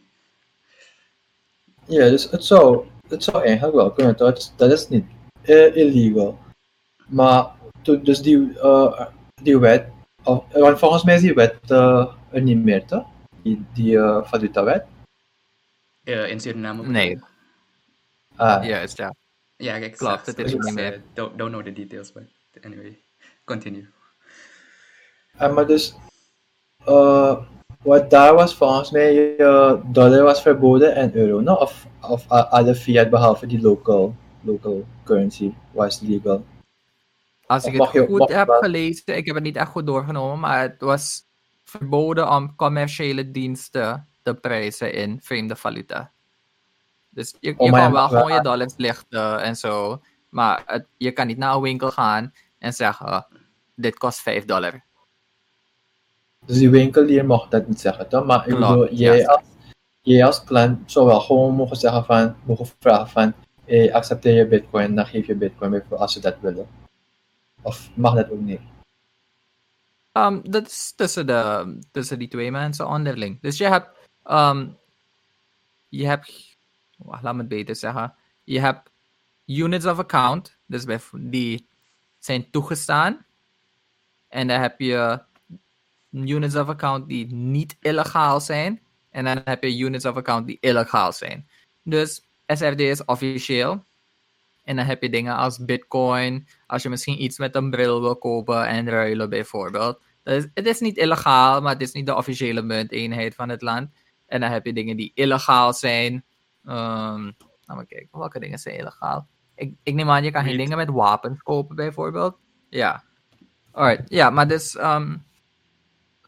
S3: Ja, dus het zou, het zou eigenlijk wel kunnen, dat is, dat is niet uh, illegal. Maar to, dus die, uh, die wet, of, want volgens mij is die wet uh, er niet meer, toch? Die, die uh, valutawet.
S1: Uh, in Suriname? bedoel
S2: Nee.
S1: je?
S3: Ah,
S2: Juist, ja.
S1: Ja, ik
S2: Klopt,
S1: zag
S2: het
S1: zo
S2: is
S1: iets,
S2: niet
S1: uh,
S2: meer.
S1: don't, don't know the details, but anyway, continue.
S3: uh, maar dus, uh, wat daar was volgens mij, uh, dollar was verboden en euro, no? Of, of uh, alle fiat behalve die local, local currency was legal.
S2: Als
S3: Of
S2: ik het
S3: mag je,
S2: goed
S3: mag je
S2: heb
S3: wel-
S2: gelezen, ik heb het niet echt goed doorgenomen, maar het was verboden om commerciële diensten te prijzen in vreemde valuta. Dus je,
S3: Oh,
S2: je
S3: maar
S2: kan
S3: je
S2: wel
S3: mag wel
S2: gewoon je
S3: aan-
S2: dollars lichten en zo, maar het, je kan niet naar een winkel gaan en zeggen, dit kost vijf dollar.
S3: Dus die winkelier mocht dat niet zeggen, toch? Maar ik
S2: Klopt,
S3: bedoel, jij
S2: juist.
S3: als, jij als klant zou wel gewoon mogen zeggen van, mogen vragen van, hey, accepteer je bitcoin, dan geef je bitcoin bijvoorbeeld als ze dat willen. Of mag dat ook niet?
S2: Um, dat is tussen, de, tussen die twee mensen onderling. Dus je hebt, um, je hebt, wacht, laat me het beter zeggen. Je hebt units of account, dus bij, die zijn toegestaan. En dan heb je units of account die niet illegaal zijn. En dan heb je units of account die illegaal zijn. Dus S R D is officieel. En dan heb je dingen als Bitcoin. Als je misschien iets met een bril wil kopen en ruilen bijvoorbeeld. Dus het is niet illegaal, maar het is niet de officiële munteenheid van het land. En dan heb je dingen die illegaal zijn. Um, laten we kijken, welke dingen zijn illegaal? Ik, ik neem aan, je kan geen
S1: Weed.
S2: dingen met wapens kopen bijvoorbeeld. Ja. Alright, ja, maar dus... Um,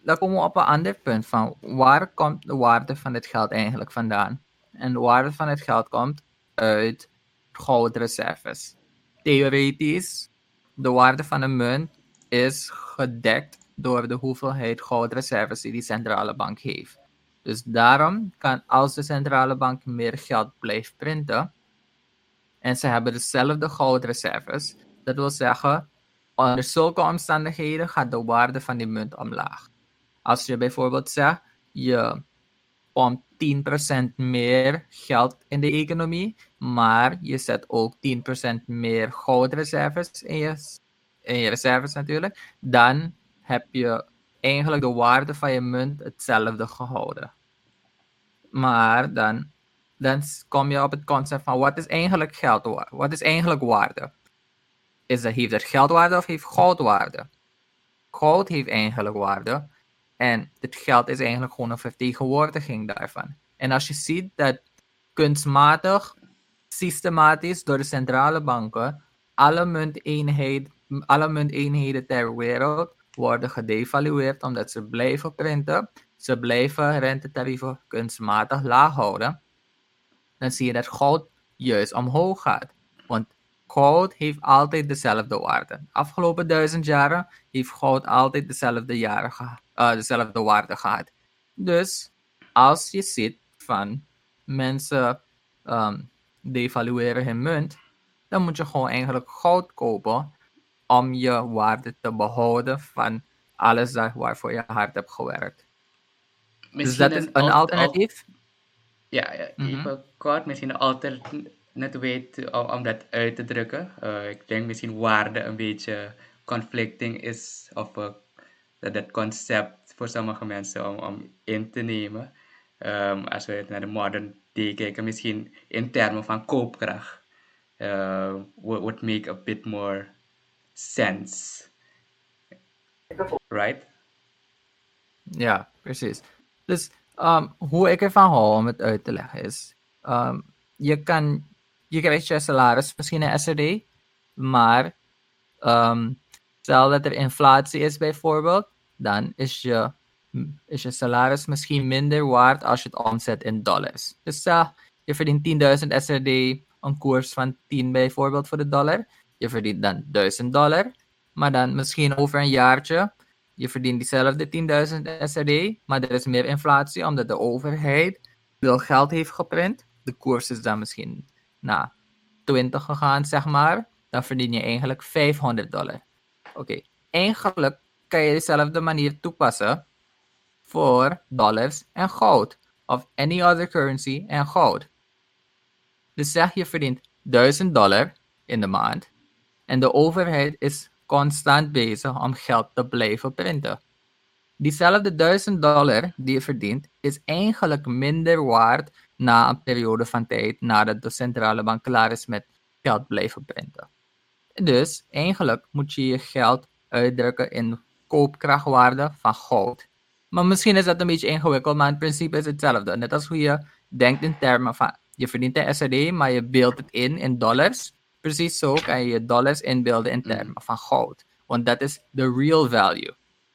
S2: dan komen we op een ander punt van waar komt de waarde van het geld eigenlijk vandaan? En de waarde van het geld komt uit goudreserves. Theoretisch, de waarde van een munt is gedekt door de hoeveelheid goudreserves die die centrale bank heeft. Dus daarom kan als de centrale bank meer geld blijft printen en ze hebben dezelfde goudreserves, dat wil zeggen, onder zulke omstandigheden gaat de waarde van die munt omlaag. Als je bijvoorbeeld zegt, je pompt tien procent meer geld in de economie, maar je zet ook tien procent meer goudreserves in je, in je reserves natuurlijk, dan heb je eigenlijk de waarde van je munt hetzelfde gehouden. Maar dan, dan kom je op het concept van wat is eigenlijk geld waard? Wat is eigenlijk waarde? Is dat, heeft het geldwaarde of heeft goud waarde? Goud heeft eigenlijk waarde. En het geld is eigenlijk gewoon een vertegenwoordiging daarvan. En als je ziet dat kunstmatig, systematisch door de centrale banken alle munteenheden, alle munteenheden ter wereld worden gedevalueerd omdat ze blijven printen, ze blijven rentetarieven kunstmatig laag houden, dan zie je dat goud juist omhoog gaat. Want goud heeft altijd dezelfde waarde. De afgelopen duizend jaren heeft goud altijd dezelfde, jaren geha- uh, dezelfde waarde gehad. Dus als je ziet van mensen um, devalueren hun munt, dan moet je gewoon eigenlijk goud kopen om je waarde te behouden van alles dat waarvoor je hard hebt gewerkt. Dus dat is een alternatief.
S1: Ja, ja,
S2: Mhm.
S1: even kort, misschien een alternate way te- om, om dat uit te drukken. Uh, ik denk misschien waarde een beetje conflicting is, of uh, dat dat concept voor sommige mensen om, om in te nemen. Um, als we naar de modern day kijken, misschien in termen van koopkracht, uh, would, would make a bit more sense, right?
S2: Ja, precies. Dus um, hoe ik ervan hou om het uit te leggen is, um, je kan, je krijgt je salaris misschien in S R D, maar um, stel dat er inflatie is bijvoorbeeld, dan is je, is je salaris misschien minder waard als je het omzet in dollars. Dus stel, je verdient tienduizend S R D, een koers van tien bijvoorbeeld voor de dollar, je verdient dan duizend dollar, maar dan misschien over een jaartje, je verdient diezelfde tienduizend S R D, maar er is meer inflatie omdat de overheid veel geld heeft geprint. De koers is dan misschien naar twintig gegaan, zeg maar. Dan verdien je eigenlijk vijfhonderd dollar. Oké, okay. Eigenlijk kan je dezelfde manier toepassen voor dollars en goud. Of any other currency en goud. Dus zeg je verdient duizend dollar in de maand. En de overheid is constant bezig om geld te blijven printen. Diezelfde duizend dollar die je verdient, is eigenlijk minder waard na een periode van tijd nadat de centrale bank klaar is met geld blijven printen. Dus eigenlijk moet je je geld uitdrukken in koopkrachtwaarde van goud. Maar misschien is dat een beetje ingewikkeld, maar in principe is het hetzelfde. Net als hoe je denkt in termen van je verdient een S R D, maar je beeldt het in in dollars. Precies zo kan je je dollars inbeelden in termen mm. van goud. Want dat is the real value.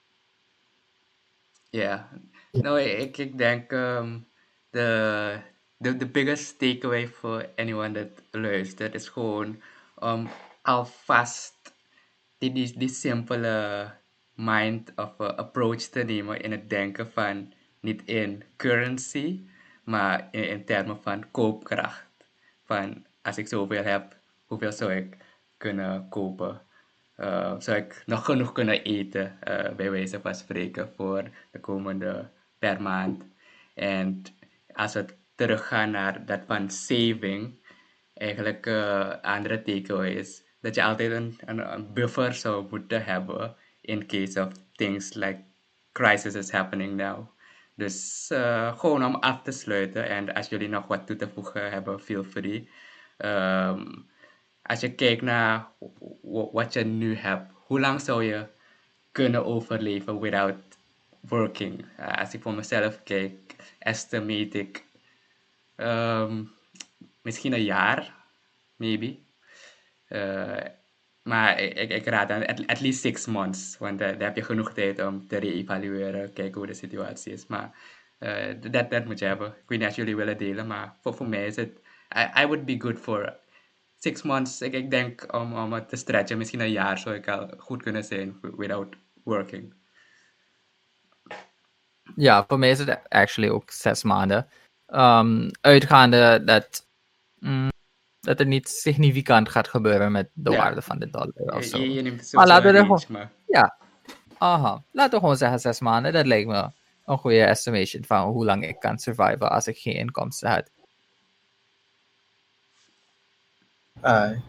S1: Ja, nou, ik, ik denk um, de, de, de biggest takeaway voor anyone dat luistert is gewoon om alvast die, die, die simpele mind of uh, approach te nemen in het denken van niet in currency, maar in, in termen van koopkracht. Van als ik zoveel heb, hoeveel zou ik kunnen kopen? Uh, zou ik nog genoeg kunnen eten, uh, bij wijze van spreken, voor de komende per maand. En als we teruggaan naar dat van saving, eigenlijk uh, andere takeaway is dat je altijd een, een, een buffer zou moeten hebben in case of things like crisis is happening now. Dus uh, gewoon om af te sluiten, en als jullie nog wat toe te voegen hebben, feel free. Um, als je kijkt naar wat je nu hebt, hoe lang zou je kunnen overleven without working? Uh, als ik voor mezelf kijk, estimate ik um, misschien een jaar, maybe. Uh, Maar ik, ik, ik raad dan at, at least six months. Want uh, daar heb je genoeg tijd om te re-evalueren, kijken hoe de situatie is. Maar uh, dat, dat moet je hebben. Ik weet niet of jullie willen delen, maar voor, voor mij is het... I, I would be good for six months. Ik, ik denk om, om het te stretchen, misschien een jaar zou ik al goed kunnen zijn without working.
S2: Ja, voor mij is het actually ook zes maanden. Um, uitgaande dat, mm, dat er niet significant gaat gebeuren met de
S1: Ja.
S2: waarde van de dollar of
S1: Je,
S2: zo.
S1: je, je neemt het
S2: Maar
S1: sowieso
S2: laten we
S1: een
S2: er
S1: range,
S2: gewoon...
S1: maar...
S2: Ja, aha. Laten we gewoon zeggen zes maanden. Dat lijkt me een goede estimation van hoe lang ik kan surviven als ik geen inkomsten had.
S3: Ah,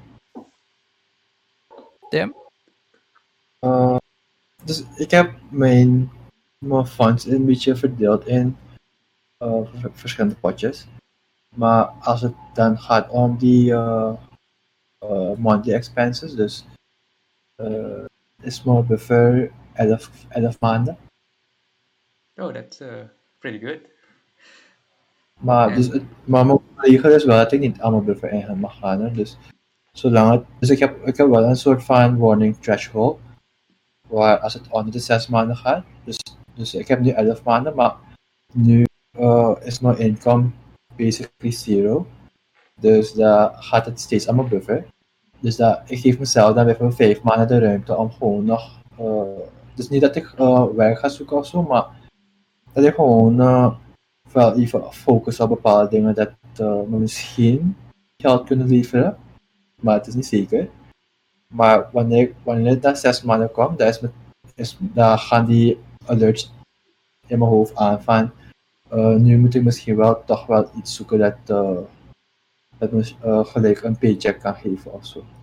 S2: Tim?
S3: uh, dus ik heb mijn, mijn funds een beetje verdeeld in uh, v- verschillende potjes. Maar als het dan gaat om die uh, uh, monthly expenses, dus uh, is mijn buffer elf, elf maanden.
S1: Oh, that's uh, pretty good.
S3: Maar,
S1: En-
S3: dus het, maar mijn regel is wel dat ik niet allemaal buffer in mag gaan. Hè. Dus, zolang het, dus ik, heb, ik heb wel een soort van warning threshold. Waar als het onder de zes maanden gaat. Dus, dus ik heb nu elf maanden, maar nu uh, is mijn income basically zero. Dus daar gaat het steeds aan mijn buffer. Dus dat, ik geef mezelf dan weer voor vijf maanden de ruimte om gewoon nog... Uh, dus niet dat ik uh, werk ga zoeken of zo, maar dat ik gewoon uh, wel even focus op bepaalde dingen dat uh, me misschien geld kunnen leveren. Maar het is niet zeker. Maar wanneer, wanneer dat zes maanden komt, dan, is met, is, dan gaan die alerts in mijn hoofd aan van uh, nu moet ik misschien wel toch wel iets zoeken dat, uh, dat me uh, gelijk een paycheck kan geven of zo.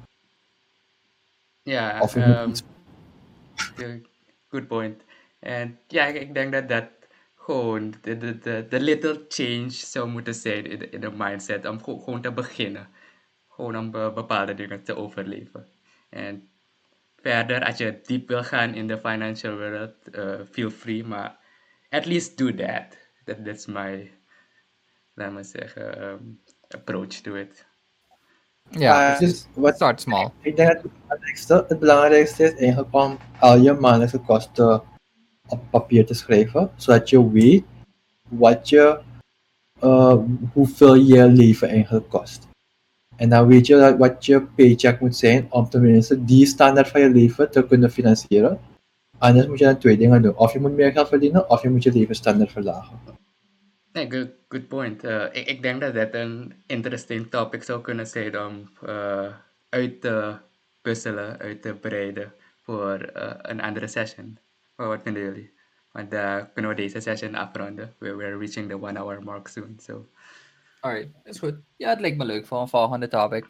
S1: Ja,
S3: Of ik moet
S1: um,
S3: iets...
S1: good point. En ja, ik, ik denk dat dat gewoon de, de, de, de little change zou moeten zijn in de, in de mindset om go- gewoon te beginnen. Gewoon om be- bepaalde dingen te overleven. En verder, als je diep wil gaan in de financial world, uh, feel free, maar at least do that. that that's my, laat maar zeggen, um, approach to it.
S2: Ja,
S3: Uh,
S2: precies.
S3: dus wat,
S2: Start small.
S3: ik denk dat het belangrijkste, het belangrijkste is eigenlijk om al je maandelijkse kosten op papier te schrijven, zodat je weet wat je, uh, hoeveel je leven eigenlijk kost. En dan weet je dat wat je paycheck moet zijn om tenminste die standaard van je leven te kunnen financieren. Anders moet je dan twee dingen doen. Of je moet meer geld verdienen, of je moet je levensstandaard verlagen.
S1: Nee, good, good point. Uh, ik, ik denk dat dat een interesting topic zou kunnen zijn om uh, uit te puzzelen, uit te breiden voor uh, een andere session. Maar wat vinden jullie? Want dan kunnen we deze session afronden. We we're reaching the one hour mark soon. So.
S2: Alright, is goed. Ja, het lijkt me leuk voor een volgende topic.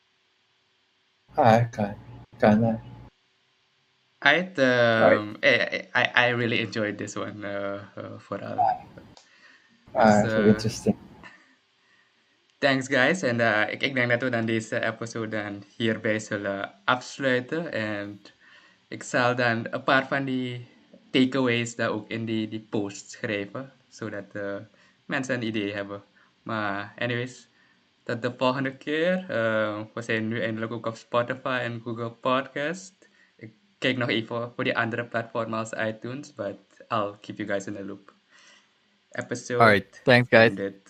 S3: Ah, kan. Kan. Uh,
S1: Alright, um, I, I, I really enjoyed this one uh, uh, vooral.
S3: ah,
S1: Dus,
S3: so
S1: uh,
S3: interesting.
S1: Thanks guys. En uh, ik, ik denk dat we dan deze episode dan hierbij zullen afsluiten. En ik zal dan een paar van die takeaways daar ook in die, die post schrijven. Zodat uh, mensen een idee hebben. Maar anyways, tot de volgende keer. Uh, we zijn nu eindelijk ook op Spotify en Google Podcast. Ik kijk nog even voor die andere platformen als iTunes. But I'll keep you guys in the loop. Episode
S2: Alright, thanks guys.
S1: ended.